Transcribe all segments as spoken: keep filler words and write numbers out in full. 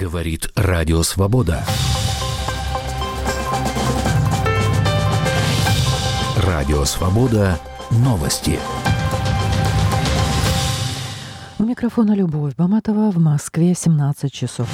Говорит Радио Свобода. Радио Свобода. Новости. У микрофона Любовь Баматова. В Москве семнадцать часов.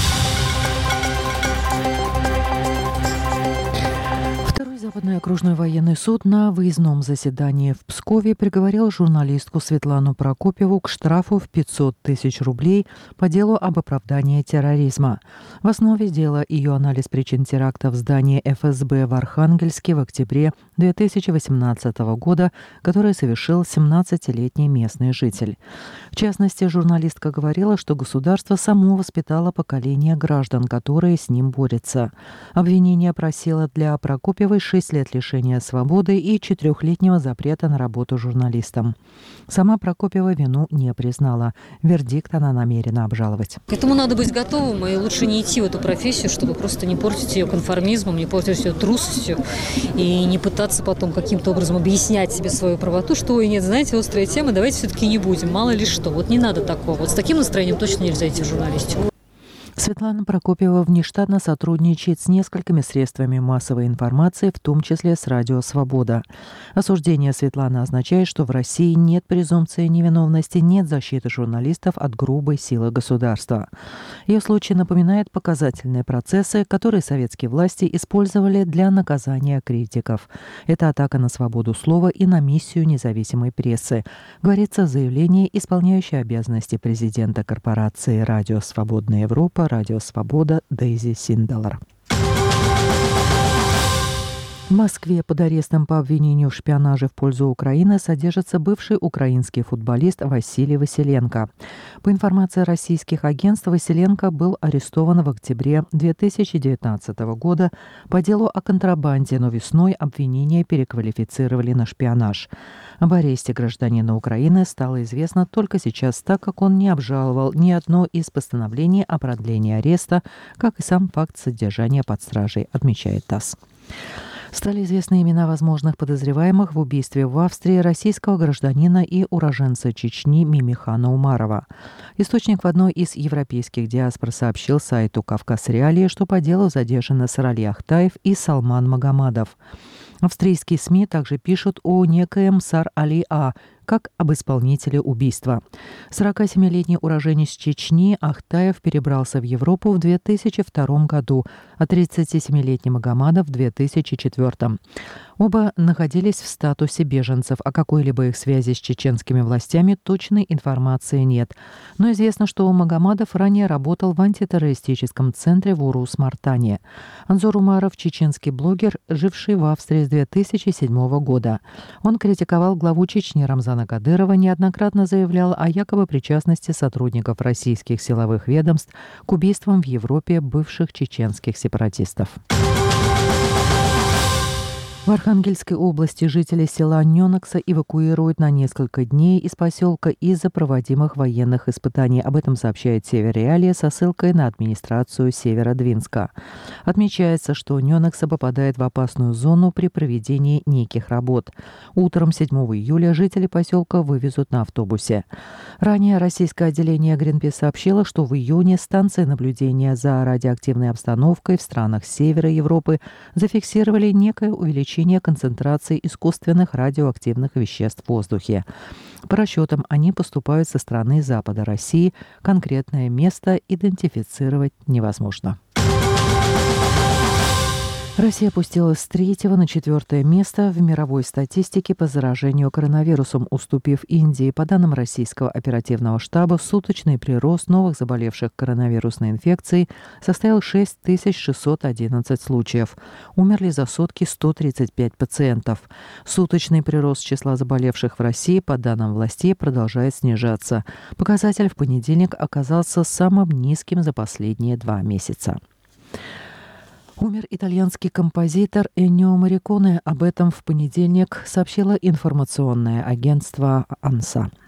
Западный окружной военный суд на выездном заседании в Пскове приговорил журналистку Светлану Прокопьеву к штрафу в пятьсот тысяч рублей по делу об оправдании терроризма. В основе дела ее анализ причин теракта в здании эф эс бэ в Архангельске в октябре две тысячи восемнадцатого года, который совершил семнадцатилетний местный житель. В частности, журналистка говорила, что государство само воспитало поколение граждан, которые с ним борются. Обвинение просило для Прокопьевой шесть лет лишения свободы и четырехлетнего запрета на работу журналистом. Сама Прокопьева вину не признала. Вердикт она намерена обжаловать. К этому надо быть готовым, и лучше не идти в эту профессию, чтобы просто не портить ее конформизмом, не портить ее трусостью и не пытаться потом каким-то образом объяснять себе свою правоту, что, ой, нет, знаете, острая тема, давайте все-таки не будем, мало ли что. Вот не надо такого. Вот с таким настроением точно нельзя идти в журналистику. Светлана Прокопьева внештатно сотрудничает с несколькими средствами массовой информации, в том числе с Радио Свобода. Осуждение Светланы означает, что в России нет презумпции невиновности, нет защиты журналистов от грубой силы государства. Ее случай напоминает показательные процессы, которые советские власти использовали для наказания критиков. Это атака на свободу слова и на миссию независимой прессы, говорится в заявлении исполняющей обязанности президента корпорации «Радио Свободная Европа» Радио Свобода Дейзи Синделар. В Москве под арестом по обвинению в шпионаже в пользу Украины содержится бывший украинский футболист Василий Василенко. По информации российских агентств, Василенко был арестован в октябре две тысячи девятнадцатого года по делу о контрабанде, но весной обвинения переквалифицировали на шпионаж. Об аресте гражданина Украины стало известно только сейчас, так как он не обжаловал ни одно из постановлений о продлении ареста, как и сам факт содержания под стражей, отмечает ТАСС. Стали известны имена возможных подозреваемых в убийстве в Австрии российского гражданина и уроженца Чечни Мимихана Умарова. Источник в одной из европейских диаспор сообщил сайту «Кавказ Реалии», что по делу задержаны Сарали Ахтаев и Салман Магомадов. Австрийские СМИ также пишут о некоем Сар-Али А, как об исполнителе убийства. сорокасемилетний уроженец Чечни Ахтаев перебрался в Европу в две тысячи втором году, а тридцатисемилетний Магомадов в две тысячи четвёртом. Оба находились в статусе беженцев, о какой-либо их связи с чеченскими властями точной информации нет. Но известно, что Магомадов ранее работал в антитеррористическом центре в Урус-Мартане. Анзор Умаров – чеченский блогер, живший в Австрии с две тысячи седьмого года. Он критиковал главу Чечни Рамзана Кадырова, неоднократно заявлял о якобы причастности сотрудников российских силовых ведомств к убийствам в Европе бывших чеченских сепаратистов. В Архангельской области жители села Нёнокса эвакуируют на несколько дней из поселка из-за проводимых военных испытаний. Об этом сообщает Север Реалия со ссылкой на администрацию Северодвинска. Отмечается, что Нёнокса попадает в опасную зону при проведении неких работ. Утром седьмого июля жители поселка вывезут на автобусе. Ранее российское отделение Гринпис сообщило, что в июне станции наблюдения за радиоактивной обстановкой в странах Севера Европы зафиксировали некое увеличение концентрации искусственных радиоактивных веществ в воздухе. По расчетам, они поступают со стороны запада России. Конкретное место идентифицировать невозможно. Россия опустилась с третьего на четвертое место в мировой статистике по заражению коронавирусом, уступив Индии. По данным российского оперативного штаба, суточный прирост новых заболевших коронавирусной инфекцией составил шесть тысяч шестьсот одиннадцать случаев. Умерли за сутки сто тридцать пять пациентов. Суточный прирост числа заболевших в России, по данным властей, продолжает снижаться. Показатель в понедельник оказался самым низким за последние два месяца. Умер итальянский композитор Эннио Морриконе. Об этом в понедельник сообщило информационное агентство «Анса».